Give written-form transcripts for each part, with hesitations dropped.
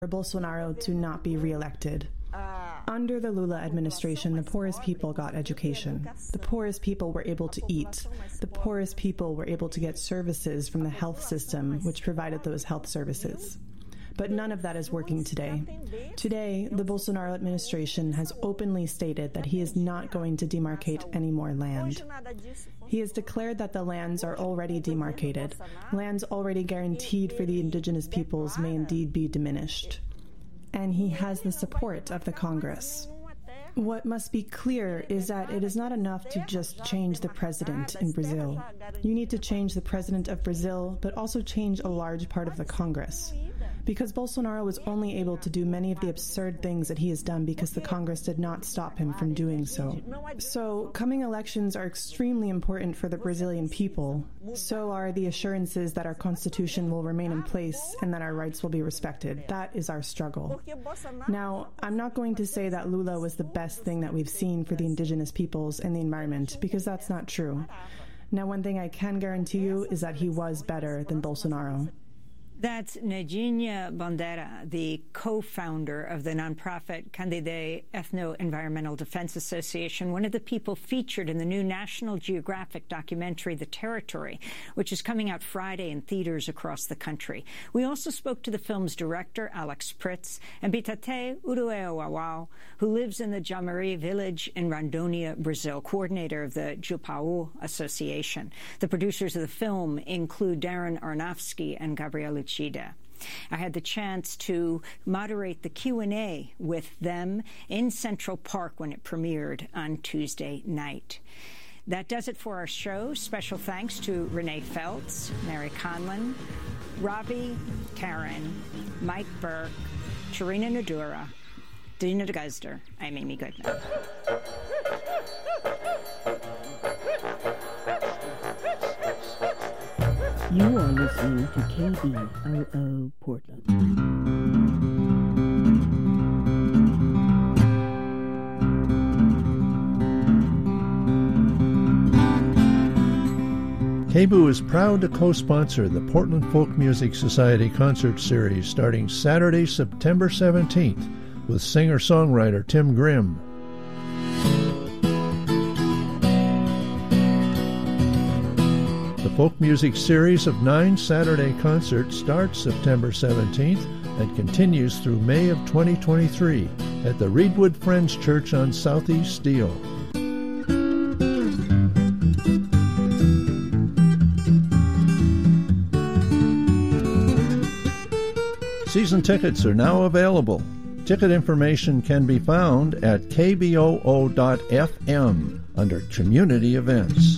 for Bolsonaro to not be reelected. Under the Lula administration, the poorest people got education. The poorest people were able to eat. The poorest people were able to get services from the health system, which provided those health services. But none of that is working today. Today, the Bolsonaro administration has openly stated that he is not going to demarcate any more land. He has declared that the lands are already demarcated. Lands already guaranteed for the indigenous peoples may indeed be diminished. And he has the support of the Congress. What must be clear is that it is not enough to just change the president in Brazil. You need to change the president of Brazil, but also change a large part of the Congress. Because Bolsonaro was only able to do many of the absurd things that he has done because the Congress did not stop him from doing so. So, coming elections are extremely important for the Brazilian people. So are the assurances that our constitution will remain in place and that our rights will be respected. That is our struggle. Now, I'm not going to say that Lula was the best thing that we've seen for the indigenous peoples and the environment, because that's not true. Now, one thing I can guarantee you is that he was better than Bolsonaro. That's Neidinha Bandeira, the co-founder of the nonprofit Candidae Ethno-Environmental Defense Association, one of the people featured in the new National Geographic documentary, The Territory, which is coming out Friday in theaters across the country. We also spoke to the film's director, Alex Pritz, and Bitate Urueawawao, who lives in the Jamari village in Rondônia, Brazil, coordinator of the Jupau Association. The producers of the film include Darren Aronofsky and Gabriel Uchida. I had the chance to moderate the Q&A with them in Central Park when it premiered on Tuesday night. That does it for our show. Special thanks to Renee Feltz, Mary Conlon, Robbie, Karen, Mike Burke, Sharina Nadura, Dina DeGuzder. I'm Amy Goodman. You are listening to KBOO Portland. KBOO is proud to co-sponsor the Portland Folk Music Society concert series starting Saturday, September 17th with singer-songwriter Tim Grimm. The Folk Music series of 9 Saturday concerts starts September 17th and continues through May of 2023 at the Reedwood Friends Church on Southeast Steele. Season tickets are now available. Ticket information can be found at kboo.fm under Community Events.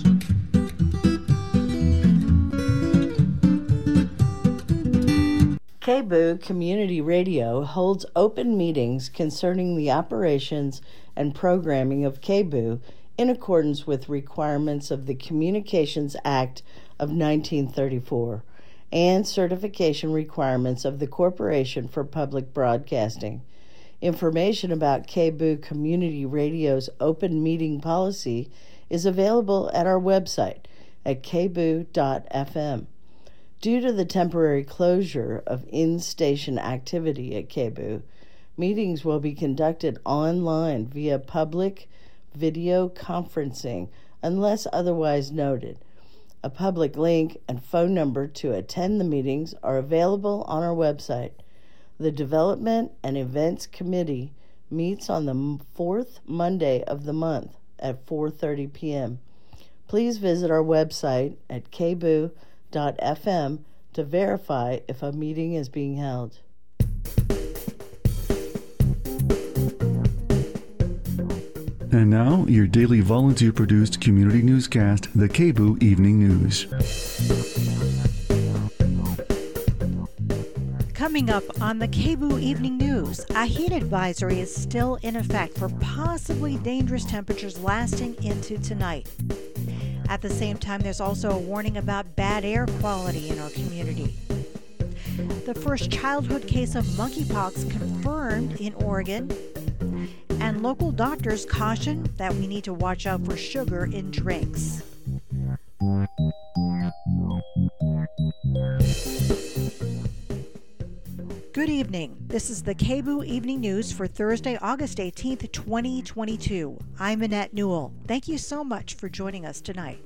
KBOO Community Radio holds open meetings concerning the operations and programming of KBOO in accordance with requirements of the Communications Act of 1934 and certification requirements of the Corporation for Public Broadcasting. Information about KBOO Community Radio's open meeting policy is available at our website at kboo.fm. Due to the temporary closure of in-station activity at KBOO, meetings will be conducted online via public video conferencing unless otherwise noted. A public link and phone number to attend the meetings are available on our website. The Development and Events Committee meets on the fourth Monday of the month at 4:30 p.m. Please visit our website at kboo.fm to verify if a meeting is being held. And now, your daily volunteer-produced community newscast, the KBOO Evening News. Coming up on the KBOO Evening News, a heat advisory is still in effect for possibly dangerous temperatures lasting into tonight. At the same time, there's also a warning about bad air quality in our community. The first childhood case of monkeypox confirmed in Oregon. And local doctors caution that we need to watch out for sugar in drinks. Good evening. This is the KBOO Evening News for Thursday, August 18th, 2022. I'm Annette Newell. Thank you so much for joining us tonight.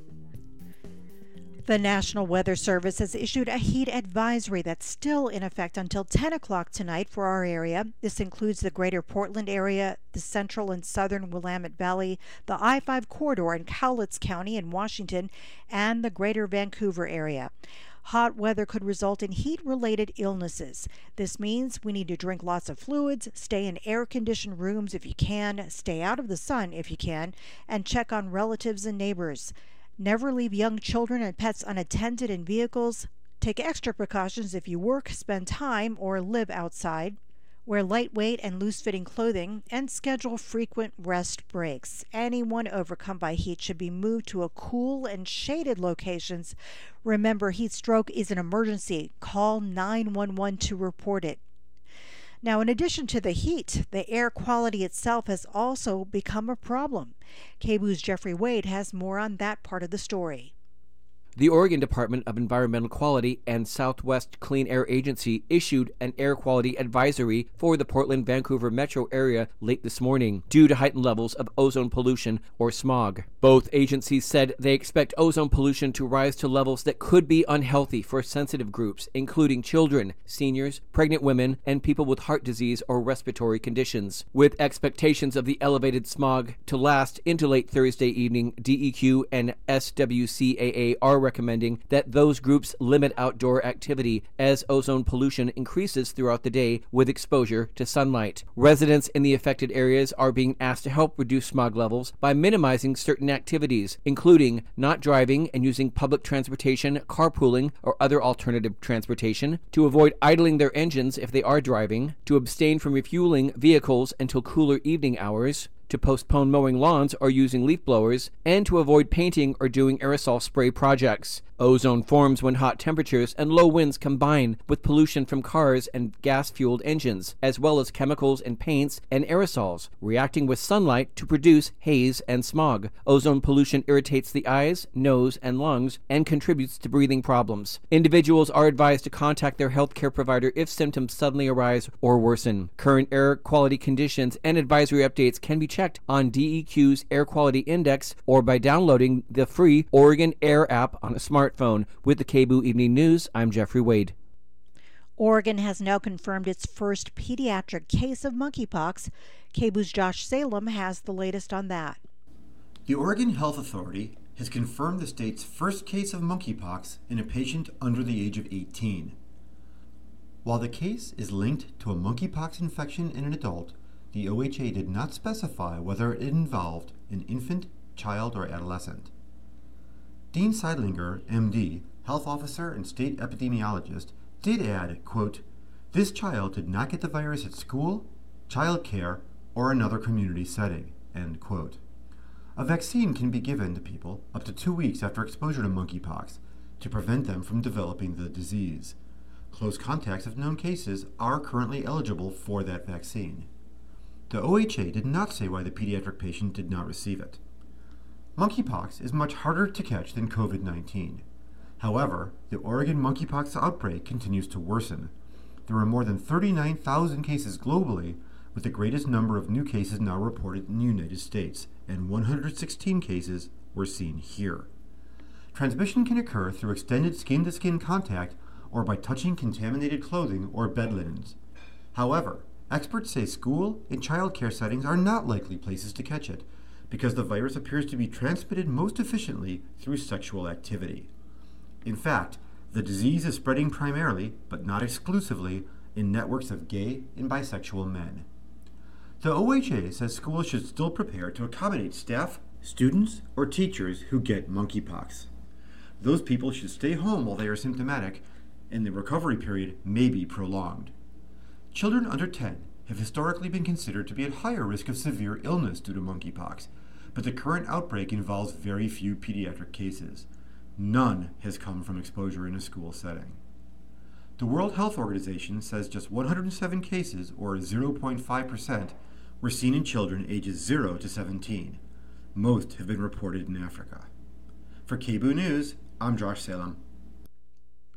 The National Weather Service has issued a heat advisory that's still in effect until 10 o'clock tonight for our area. This includes the greater Portland area, the central and southern Willamette Valley, the I-5 corridor in Cowlitz County in Washington, and the greater Vancouver area. Hot weather could result in heat-related illnesses. This means we need to drink lots of fluids, stay in air-conditioned rooms if you can, stay out of the sun if you can, and check on relatives and neighbors. Never leave young children and pets unattended in vehicles. Take extra precautions if you work, spend time, or live outside. Wear lightweight and loose-fitting clothing, and schedule frequent rest breaks. Anyone overcome by heat should be moved to a cool and shaded locations. Remember, heat stroke is an emergency. Call 911 to report it. Now, in addition to the heat, the air quality itself has also become a problem. KBOO's Jeffrey Wade has more on that part of the story. The Oregon Department of Environmental Quality and Southwest Clean Air Agency issued an air quality advisory for the Portland-Vancouver metro area late this morning due to heightened levels of ozone pollution or smog. Both agencies said they expect ozone pollution to rise to levels that could be unhealthy for sensitive groups, including children, seniors, pregnant women, and people with heart disease or respiratory conditions. With expectations of the elevated smog to last into late Thursday evening, DEQ and SWCAA are recommending that those groups limit outdoor activity as ozone pollution increases throughout the day with exposure to sunlight. Residents in the affected areas are being asked to help reduce smog levels by minimizing certain activities, including not driving and using public transportation, carpooling, or other alternative transportation, to avoid idling their engines if they are driving, to abstain from refueling vehicles until cooler evening hours, to postpone mowing lawns or using leaf blowers, and to avoid painting or doing aerosol spray projects. Ozone forms when hot temperatures and low winds combine with pollution from cars and gas-fueled engines, as well as chemicals in paints and aerosols, reacting with sunlight to produce haze and smog. Ozone pollution irritates the eyes, nose, and lungs and contributes to breathing problems. Individuals are advised to contact their healthcare provider if symptoms suddenly arise or worsen. Current air quality conditions and advisory updates can be checked on DEQ's Air Quality Index or by downloading the free Oregon Air app on a smartphone. With the KBOO Evening News, I'm Jeffrey Wade. Oregon has now confirmed its first pediatric case of monkeypox. KBOO's Josh Salem has the latest on that. The Oregon Health Authority has confirmed the state's first case of monkeypox in a patient under the age of 18. While the case is linked to a monkeypox infection in an adult, the OHA did not specify whether it involved an infant, child, or adolescent. Dean Seidlinger, MD, health officer and state epidemiologist, did add, quote, "This child did not get the virus at school, child care, or another community setting," end quote. A vaccine can be given to people up to 2 weeks after exposure to monkeypox to prevent them from developing the disease. Close contacts of known cases are currently eligible for that vaccine. The OHA did not say why the pediatric patient did not receive it. Monkeypox is much harder to catch than COVID-19. However, the Oregon monkeypox outbreak continues to worsen. There are more than 39,000 cases globally, with the greatest number of new cases now reported in the United States, and 116 cases were seen here. Transmission can occur through extended skin-to-skin contact or by touching contaminated clothing or bed linens. However, experts say school and child care settings are not likely places to catch it, because the virus appears to be transmitted most efficiently through sexual activity. In fact, the disease is spreading primarily, but not exclusively, in networks of gay and bisexual men. The OHA says schools should still prepare to accommodate staff, students, or teachers who get monkeypox. Those people should stay home while they are symptomatic, and the recovery period may be prolonged. Children under 10 have historically been considered to be at higher risk of severe illness due to monkeypox, but the current outbreak involves very few pediatric cases. None has come from exposure in a school setting. The World Health Organization says just 107 cases, or 0.5%, were seen in children ages 0 to 17. Most have been reported in Africa. For KBOO News, I'm Josh Salem.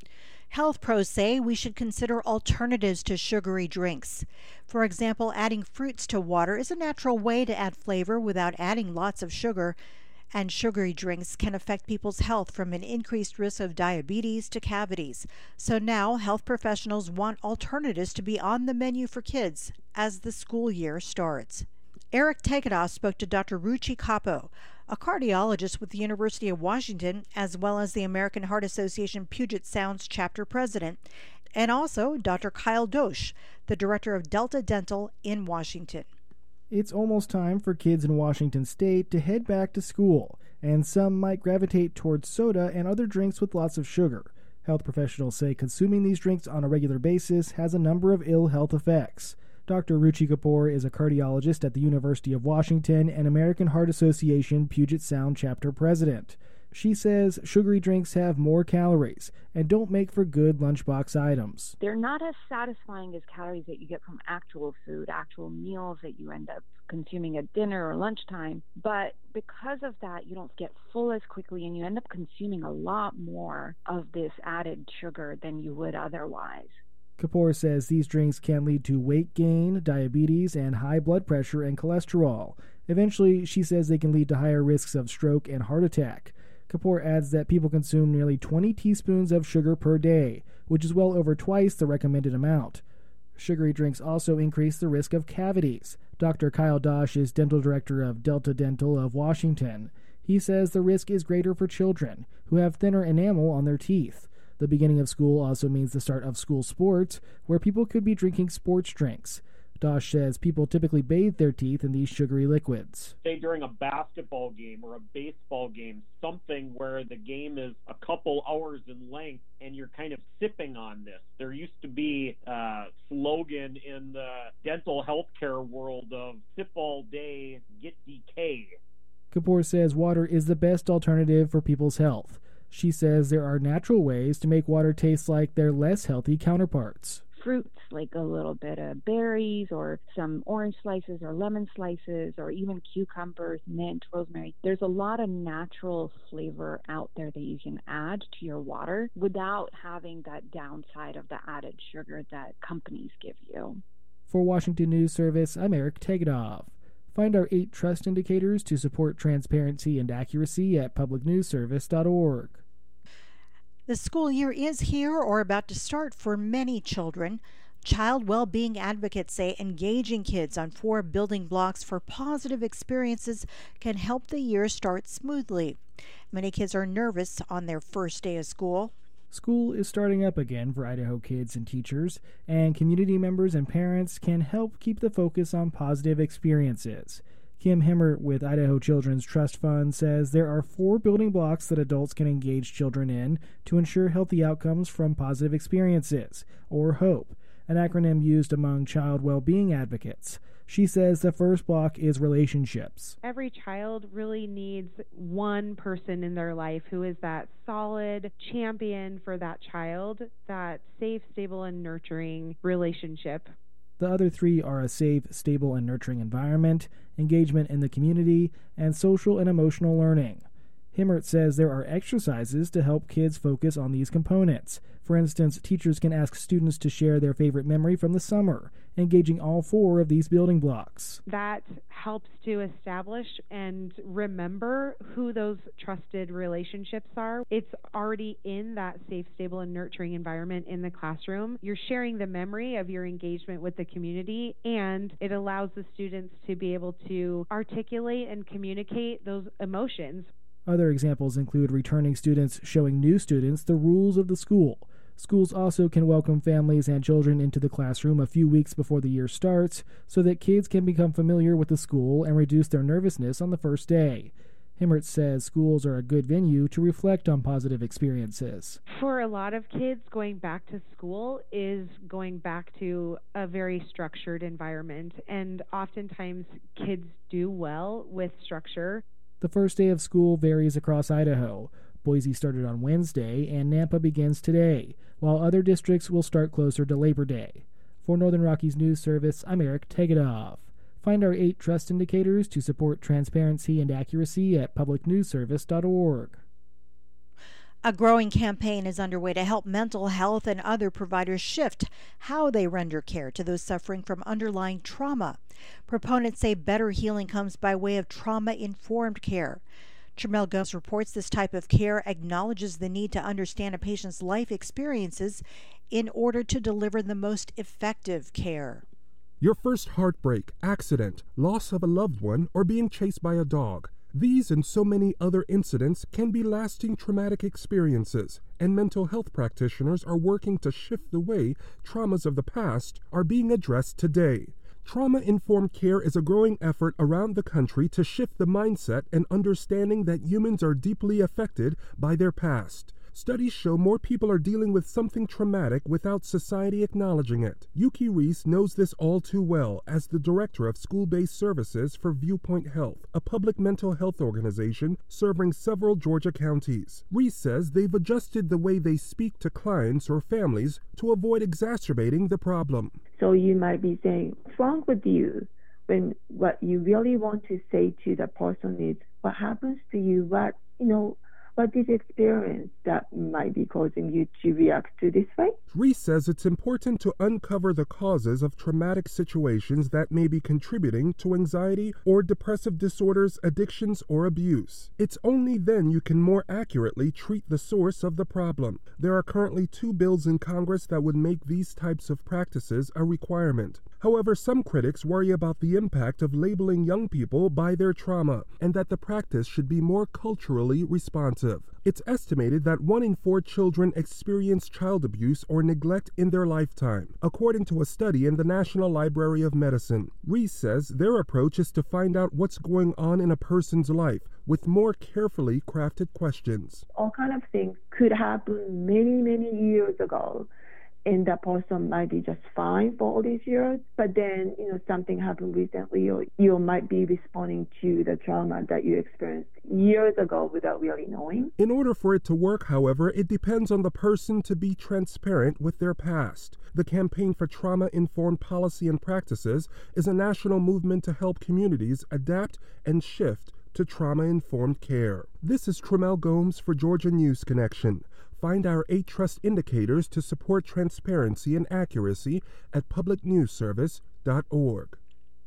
Health pros say we should consider alternatives to sugary drinks. For example, adding fruits to water is a natural way to add flavor without adding lots of sugar, and sugary drinks can affect people's health from an increased risk of diabetes to cavities. So now health professionals want alternatives to be on the menu for kids as the school year starts. Eric Tegedoff spoke to Dr. Ruchi Capo, a cardiologist with the University of Washington, as well as the American Heart Association Puget Sound chapter president, and also Dr. Kyle Dosch, the director of Delta Dental in Washington. It's almost time for kids in Washington state to head back to school, and some might gravitate towards soda and other drinks with lots of sugar. Health professionals say consuming these drinks on a regular basis has a number of ill health effects. Dr. Ruchi Kapoor is a cardiologist at the University of Washington and American Heart Association Puget Sound chapter president. She says sugary drinks have more calories and don't make for good lunchbox items. They're not as satisfying as calories that you get from actual food, actual meals that you end up consuming at dinner or lunchtime. But because of that, you don't get full as quickly, and you end up consuming a lot more of this added sugar than you would otherwise. Kapoor says these drinks can lead to weight gain, diabetes, and high blood pressure and cholesterol. Eventually, she says they can lead to higher risks of stroke and heart attack. Kapoor adds that people consume nearly 20 teaspoons of sugar per day, which is well over twice the recommended amount. Sugary drinks also increase the risk of cavities. Dr. Kyle Dosch is dental director of Delta Dental of Washington. He says the risk is greater for children who have thinner enamel on their teeth. The beginning of school also means the start of school sports, where people could be drinking sports drinks. Dosch says people typically bathe their teeth in these sugary liquids. Say during a basketball game or a baseball game, something where the game is a couple hours in length and you're kind of sipping on this. There used to be a slogan in the dental healthcare world of sip all day, get decay. Kapoor says water is the best alternative for people's health. She says there are natural ways to make water taste like their less healthy counterparts. Fruits, like a little bit of berries or some orange slices or lemon slices or even cucumbers, mint, rosemary. There's a lot of natural flavor out there that you can add to your water without having that downside of the added sugar that companies give you. For Washington News Service, I'm Eric Tegedoff. Find our 8 trust indicators to support transparency and accuracy at publicnewsservice.org. The school year is here or about to start for many children. Child well-being advocates say engaging kids on 4 building blocks for positive experiences can help the year start smoothly. Many kids are nervous on their first day of school. School is starting up again for Idaho kids and teachers, and community members and parents can help keep the focus on positive experiences. Kim Himmert with Idaho Children's Trust Fund says there are 4 building blocks that adults can engage children in to ensure healthy outcomes from positive experiences, or HOPE, an acronym used among child well-being advocates. She says the first block is relationships. Every child really needs one person in their life who is that solid champion for that child, that safe, stable, and nurturing relationship. The other 3 are a safe, stable, and nurturing environment, engagement in the community, and social and emotional learning. Himmert says there are exercises to help kids focus on these components. For instance, teachers can ask students to share their favorite memory from the summer, engaging all 4 of these building blocks. That helps to establish and remember who those trusted relationships are. It's already in that safe, stable, and nurturing environment in the classroom. You're sharing the memory of your engagement with the community, and it allows the students to be able to articulate and communicate those emotions. Other examples include returning students showing new students the rules of the school. Schools also can welcome families and children into the classroom a few weeks before the year starts so that kids can become familiar with the school and reduce their nervousness on the first day. Himmert says schools are a good venue to reflect on positive experiences. For a lot of kids, going back to school is going back to a very structured environment, and oftentimes kids do well with structure. The first day of school varies across Idaho. Boise started on Wednesday, and Nampa begins today, while other districts will start closer to Labor Day. For Northern Rockies News Service, I'm Eric Tegedoff. Find our 8 trust indicators to support transparency and accuracy at publicnewsservice.org. A growing campaign is underway to help mental health and other providers shift how they render care to those suffering from underlying trauma. Proponents say better healing comes by way of trauma-informed care. Tremel Gomes reports this type of care acknowledges the need to understand a patient's life experiences in order to deliver the most effective care. Your first heartbreak, accident, loss of a loved one, or being chased by a dog. These and so many other incidents can be lasting traumatic experiences, and mental health practitioners are working to shift the way traumas of the past are being addressed today. Trauma-informed care is a growing effort around the country to shift the mindset and understanding that humans are deeply affected by their past. Studies show more people are dealing with something traumatic without society acknowledging it. Yuki Reese knows this all too well as the director of school-based services for Viewpoint Health, a public mental health organization serving several Georgia counties. Reese says they've adjusted the way they speak to clients or families to avoid exacerbating the problem. So you might be saying, "What's wrong with you?" when what you really want to say to the person is, "What happens to you? What this experience that might be causing you to react to this way?" Reese says it's important to uncover the causes of traumatic situations that may be contributing to anxiety or depressive disorders, addictions, or abuse. It's only then you can more accurately treat the source of the problem. There are currently 2 bills in Congress that would make these types of practices a requirement. However, some critics worry about the impact of labeling young people by their trauma and that the practice should be more culturally responsive. It's estimated that 1 in 4 children experience child abuse or neglect in their lifetime, according to a study in the National Library of Medicine. Reese says their approach is to find out what's going on in a person's life with more carefully crafted questions. All kind of things could happen many, many years ago, and that person might be just fine for all these years, but then something happened recently, or you might be responding to the trauma that you experienced years ago without really knowing. In order for it to work, however, it depends on the person to be transparent with their past. The Campaign for Trauma-Informed Policy and Practices is a national movement to help communities adapt and shift to trauma-informed care. This is Tremel Gomes for Georgia News Connection. Find our 8 trust indicators to support transparency and accuracy at publicnewsservice.org.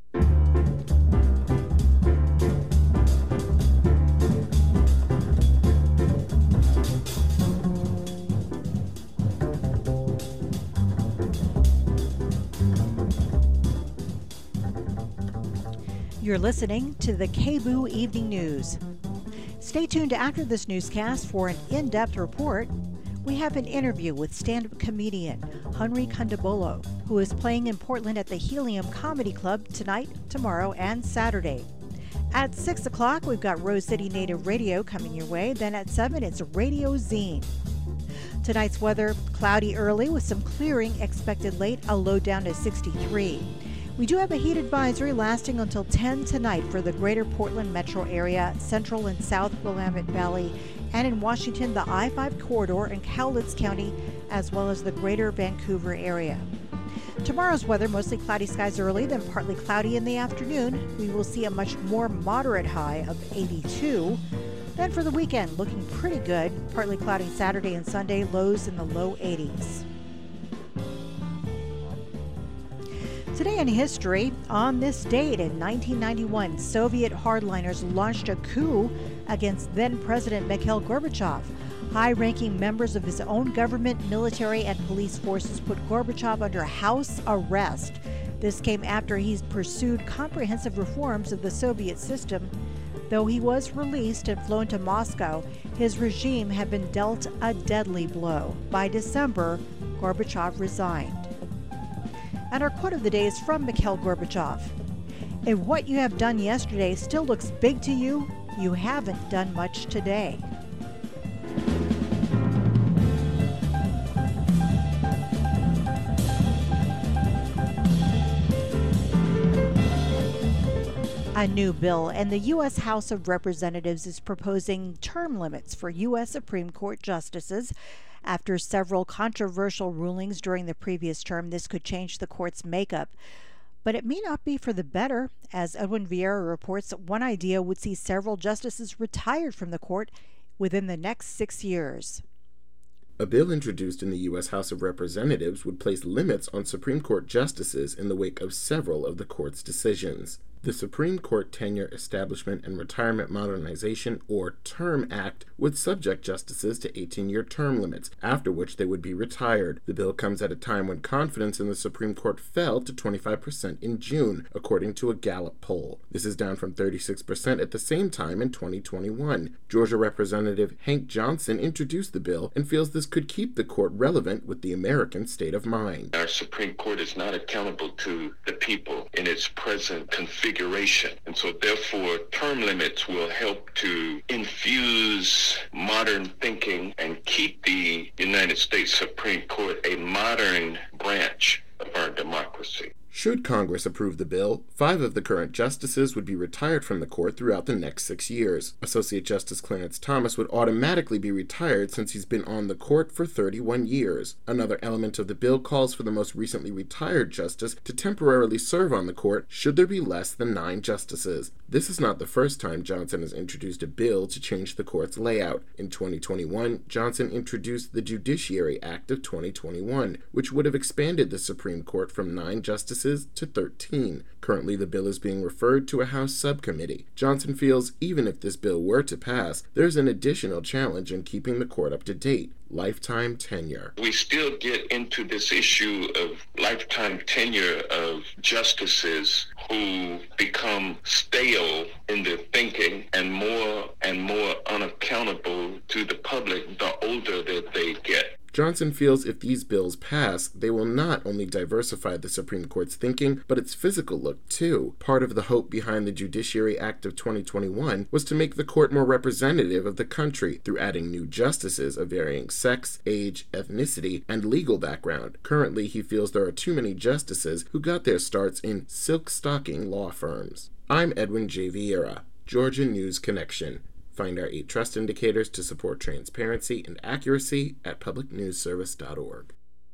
You're listening to the KBOO Evening News. Stay tuned after this newscast for an in-depth report. We have an interview with stand-up comedian Henry Kandabolo, who is playing in Portland at the Helium Comedy Club tonight, tomorrow, and Saturday. At 6 o'clock, we've got Rose City Native Radio coming your way. Then at 7, it's Radio Zine. Tonight's weather, cloudy early with some clearing expected late, a low down to 63. We do have a heat advisory lasting until 10 tonight for the greater Portland metro area, central and south Willamette Valley, and in Washington, the I-5 corridor in Cowlitz County, as well as the greater Vancouver area. Tomorrow's weather, mostly cloudy skies early, then partly cloudy in the afternoon. We will see a much more moderate high of 82. Then for the weekend, looking pretty good, partly cloudy Saturday and Sunday, lows in the low 80s. Today in history, on this date in 1991, Soviet hardliners launched a coup against then-President Mikhail Gorbachev. High-ranking members of his own government, military, and police forces put Gorbachev under house arrest. This came after he pursued comprehensive reforms of the Soviet system. Though he was released and flown to Moscow, his regime had been dealt a deadly blow. By December, Gorbachev resigned. And our quote of the day is from Mikhail Gorbachev. If what you have done yesterday still looks big to you, you haven't done much today. A new bill in the U.S. House of Representatives is proposing term limits for U.S. Supreme Court justices. After several controversial rulings during the previous term, this could change the court's makeup. But it may not be for the better. As Edwin Vieira reports, one idea would see several justices retired from the court within the next 6 years. A bill introduced in the U.S. House of Representatives would place limits on Supreme Court justices in the wake of several of the court's decisions. The Supreme Court Tenure, Establishment, and Retirement Modernization, or TERM Act, would subject justices to 18-year term limits, after which they would be retired. The bill comes at a time when confidence in the Supreme Court fell to 25% in June, according to a Gallup poll. This is down from 36% at the same time in 2021. Georgia Representative Hank Johnson introduced the bill and feels this could keep the court relevant with the American state of mind. Our Supreme Court is not accountable to the people in its present configuration. And so therefore, term limits will help to infuse modern thinking and keep the United States Supreme Court a modern branch of our democracy. Should Congress approve the bill, 5 of the current justices would be retired from the court throughout the next 6 years. Associate Justice Clarence Thomas would automatically be retired since he's been on the court for 31 years. Another element of the bill calls for the most recently retired justice to temporarily serve on the court should there be less than 9 justices. This is not the first time Johnson has introduced a bill to change the court's layout. In 2021, Johnson introduced the Judiciary Act of 2021, which would have expanded the Supreme Court from 9 justices to 13. Currently, the bill is being referred to a House subcommittee. Johnson feels even if this bill were to pass, there's an additional challenge in keeping the court up to date: lifetime tenure. We still get into this issue of lifetime tenure of justices who become stale in their thinking and more unaccountable to the public the older that they get. Johnson feels if these bills pass, they will not only diversify the Supreme Court's thinking, but its physical look too. Part of the hope behind the Judiciary Act of 2021 was to make the court more representative of the country through adding new justices of varying sex, age, ethnicity, and legal background. Currently, he feels there are too many justices who got their starts in silk-stocking law firms. I'm Edwin J. Vieira, Georgia News Connection. Find our 8 trust indicators to support transparency and accuracy at publicnewsservice.org.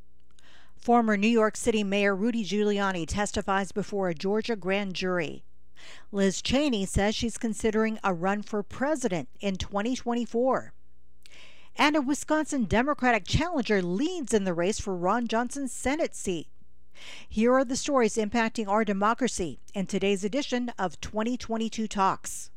Former New York City Mayor Rudy Giuliani testifies before a Georgia grand jury. Liz Cheney says she's considering a run for president in 2024. And a Wisconsin Democratic challenger leads in the race for Ron Johnson's Senate seat. Here are the stories impacting our democracy in today's edition of 2022 Talks.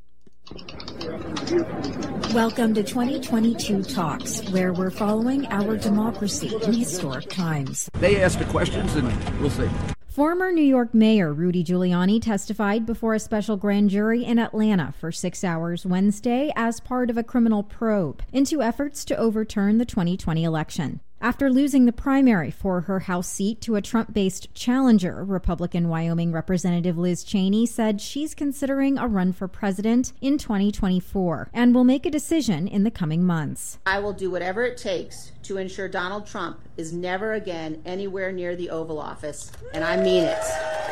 Welcome to 2022 Talks, where we're following our democracy in historic times. They ask the questions and we'll see. Former New York Mayor Rudy Giuliani testified before a special grand jury in Atlanta for 6 hours Wednesday as part of a criminal probe into efforts to overturn the 2020 election. After losing the primary for her House seat to a Trump-based challenger, Republican Wyoming Representative Liz Cheney said she's considering a run for president in 2024 and will make a decision in the coming months. I will do whatever it takes to ensure Donald Trump is never again anywhere near the Oval Office, and I mean it.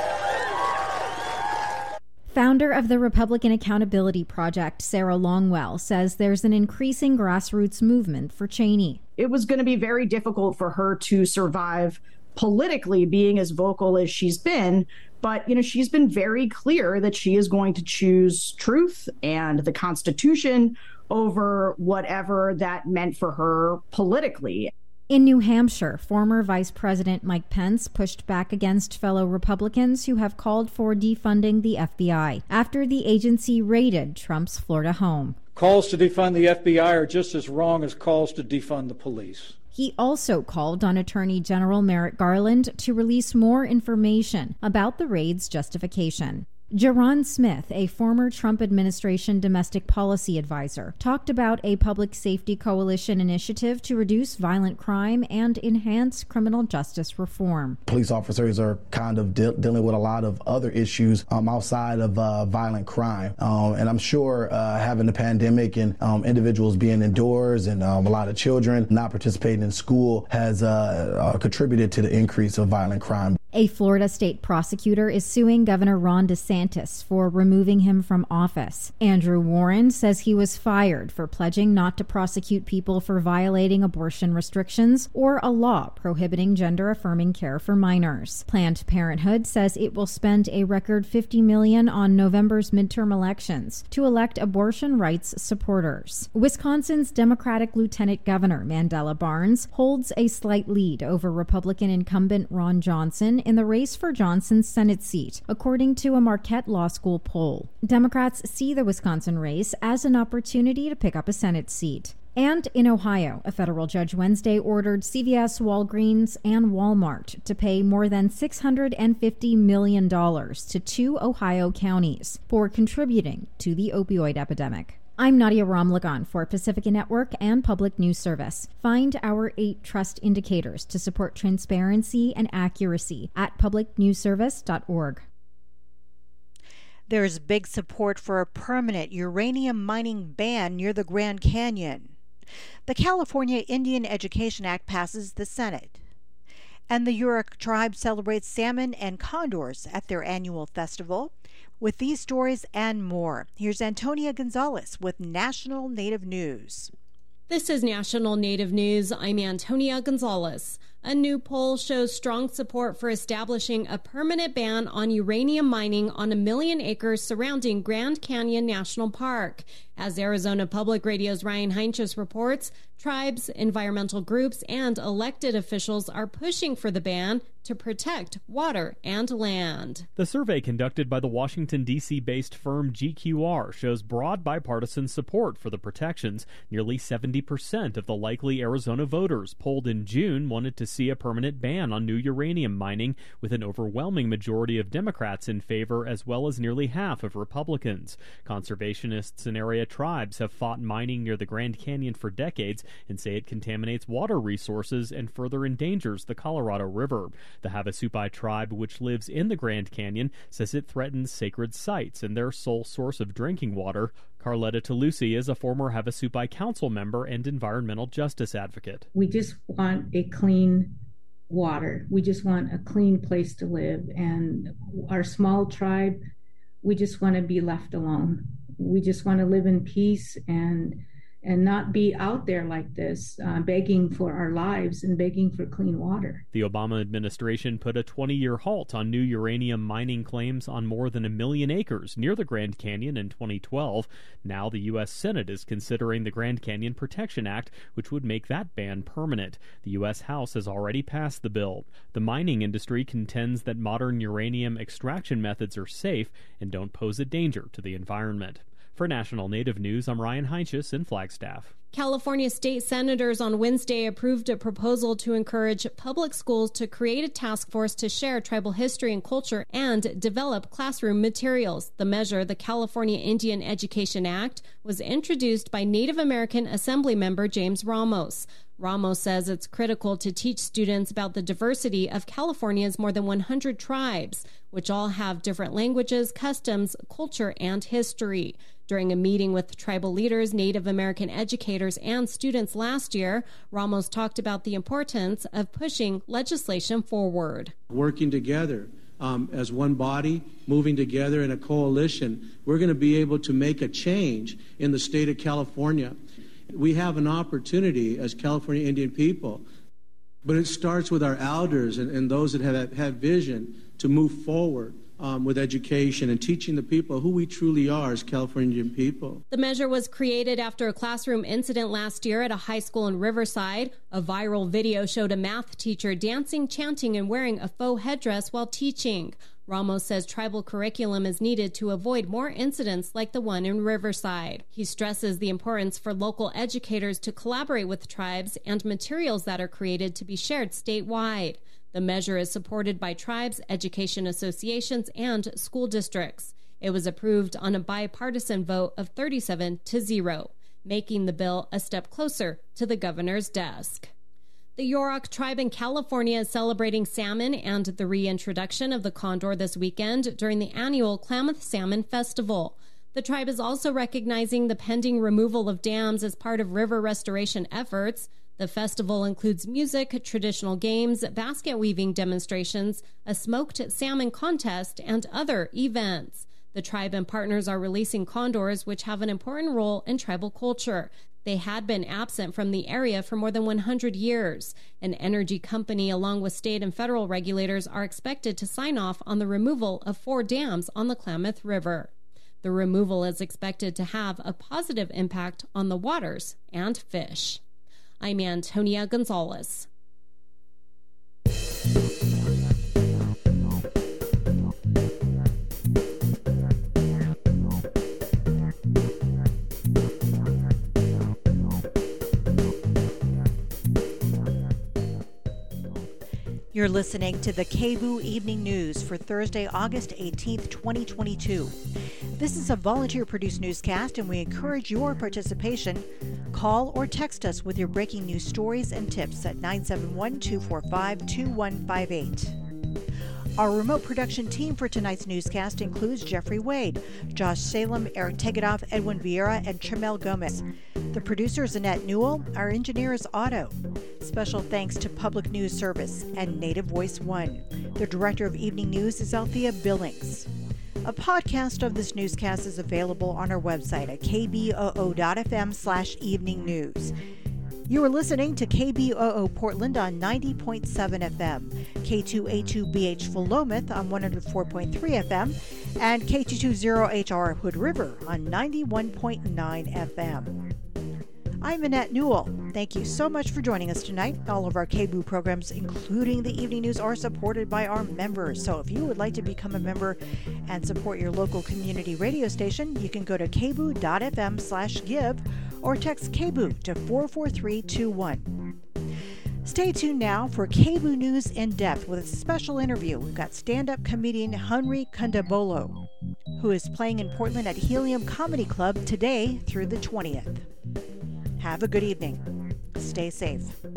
Founder of the Republican Accountability Project, Sarah Longwell, says there's an increasing grassroots movement for Cheney. It was going to be very difficult for her to survive politically being as vocal as she's been. But, she's been very clear that she is going to choose truth and the Constitution over whatever that meant for her politically. In New Hampshire, former Vice President Mike Pence pushed back against fellow Republicans who have called for defunding the FBI after the agency raided Trump's Florida home. Calls to defund the FBI are just as wrong as calls to defund the police. He also called on Attorney General Merrick Garland to release more information about the raid's justification. Jaron Smith, a former Trump administration domestic policy advisor, talked about a public safety coalition initiative to reduce violent crime and enhance criminal justice reform. Police officers are kind of dealing with a lot of other issues outside of violent crime. And I'm sure having the pandemic and individuals being indoors and a lot of children not participating in school has contributed to the increase of violent crime. A Florida state prosecutor is suing Governor Ron DeSantis for removing him from office. Andrew Warren says he was fired for pledging not to prosecute people for violating abortion restrictions or a law prohibiting gender-affirming care for minors. Planned Parenthood says it will spend a record $50 million on November's midterm elections to elect abortion rights supporters. Wisconsin's Democratic Lieutenant Governor Mandela Barnes holds a slight lead over Republican incumbent Ron Johnson in the race for Johnson's Senate seat, according to a Marquette Law School poll. Democrats see the Wisconsin race as an opportunity to pick up a Senate seat. And in Ohio, a federal judge Wednesday ordered CVS, Walgreens, and Walmart to pay more than $650 million to 2 Ohio counties for contributing to the opioid epidemic. I'm Nadia Ramlagan for Pacifica Network and Public News Service. Find our 8 trust indicators to support transparency and accuracy at publicnewsservice.org. There's big support for a permanent uranium mining ban near the Grand Canyon. The California Indian Education Act passes the Senate. And the Yurok tribe celebrates salmon and condors at their annual festival. With these stories and more, here's Antonia Gonzalez with National Native News. This is National Native News. I'm Antonia Gonzalez. A new poll shows strong support for establishing a permanent ban on uranium mining on 1 million acres surrounding Grand Canyon National Park. As Arizona Public Radio's Ryan Heinches reports, tribes, environmental groups, and elected officials are pushing for the ban to protect water and land. The survey conducted by the Washington, D.C.-based firm GQR shows broad bipartisan support for the protections. Nearly 70% of the likely Arizona voters polled in June wanted to see a permanent ban on new uranium mining, with an overwhelming majority of Democrats in favor, as well as nearly half of Republicans. Conservationists and area tribes have fought mining near the Grand Canyon for decades and say it contaminates water resources and further endangers the Colorado River. The Havasupai tribe, which lives in the Grand Canyon, says it threatens sacred sites and their sole source of drinking water. Carletta Talusi is a former Havasupai council member and environmental justice advocate. We just want a clean water. We just want a clean place to live. And our small tribe, we just want to be left alone. We just want to live in peace and not be out there like this, begging for our lives and begging for clean water. The Obama administration put a 20-year halt on new uranium mining claims on more than 1 million acres near the Grand Canyon in 2012. Now the U.S. Senate is considering the Grand Canyon Protection Act, which would make that ban permanent. The U.S. House has already passed the bill. The mining industry contends that modern uranium extraction methods are safe and don't pose a danger to the environment. For National Native News, I'm Ryan Heinches in Flagstaff. California state senators on Wednesday approved a proposal to encourage public schools to create a task force to share tribal history and culture and develop classroom materials. The measure, the California Indian Education Act, was introduced by Native American Assembly member James Ramos. Ramos says it's critical to teach students about the diversity of California's more than 100 tribes, which all have different languages, customs, culture, and history. During a meeting with tribal leaders, Native American educators, and students last year, Ramos talked about the importance of pushing legislation forward. Working together as one body, moving together in a coalition, we're going to be able to make a change in the state of California. We have an opportunity as California Indian people, but it starts with our elders and those that have vision to move forward with education and teaching the people who we truly are as California Indian people. The measure was created after a classroom incident last year at a high school in Riverside. A viral video showed a math teacher dancing, chanting, and wearing a faux headdress while teaching. Ramos says tribal curriculum is needed to avoid more incidents like the one in Riverside. He stresses the importance for local educators to collaborate with tribes and materials that are created to be shared statewide. The measure is supported by tribes, education associations, and school districts. It was approved on a bipartisan vote of 37-0, making the bill a step closer to the governor's desk. The Yurok tribe in California is celebrating salmon and the reintroduction of the condor this weekend during the annual Klamath Salmon Festival. The tribe is also recognizing the pending removal of dams as part of river restoration efforts. The festival includes music, traditional games, basket weaving demonstrations, a smoked salmon contest, and other events. The tribe and partners are releasing condors, which have an important role in tribal culture. They had been absent from the area for more than 100 years. An energy company, along with state and federal regulators, are expected to sign off on the removal of 4 dams on the Klamath River. The removal is expected to have a positive impact on the waters and fish. I'm Antonia Gonzalez. You're listening to the KBOO Evening News for Thursday, August 18th, 2022. This is a volunteer-produced newscast, and we encourage your participation. Call or text us with your breaking news stories and tips at 971-245-2158. Our remote production team for tonight's newscast includes Jeffrey Wade, Josh Salem, Eric Tegedoff, Edwin Vieira, and Chamel Gomez. The producer is Annette Newell. Our engineer is Otto. Special thanks to Public News Service and Native Voice One. The director of Evening News is Althea Billings. A podcast of this newscast is available on our website at kboo.fm/evening news. You are listening to KBOO Portland on 90.7 FM, K2A2BH Philomath on 104.3 FM, and K220HR Hood River on 91.9 FM. I'm Annette Newell. Thank you so much for joining us tonight. All of our KBOO programs, including the evening news, are supported by our members. So if you would like to become a member and support your local community radio station, you can go to kboo.fm/give or text KBOO to 44321. Stay tuned now for KBOO News in Depth with a special interview. We've got stand-up comedian Henry Kundabolo, who is playing in Portland at Helium Comedy Club today through the 20th. Have a good evening. Stay safe.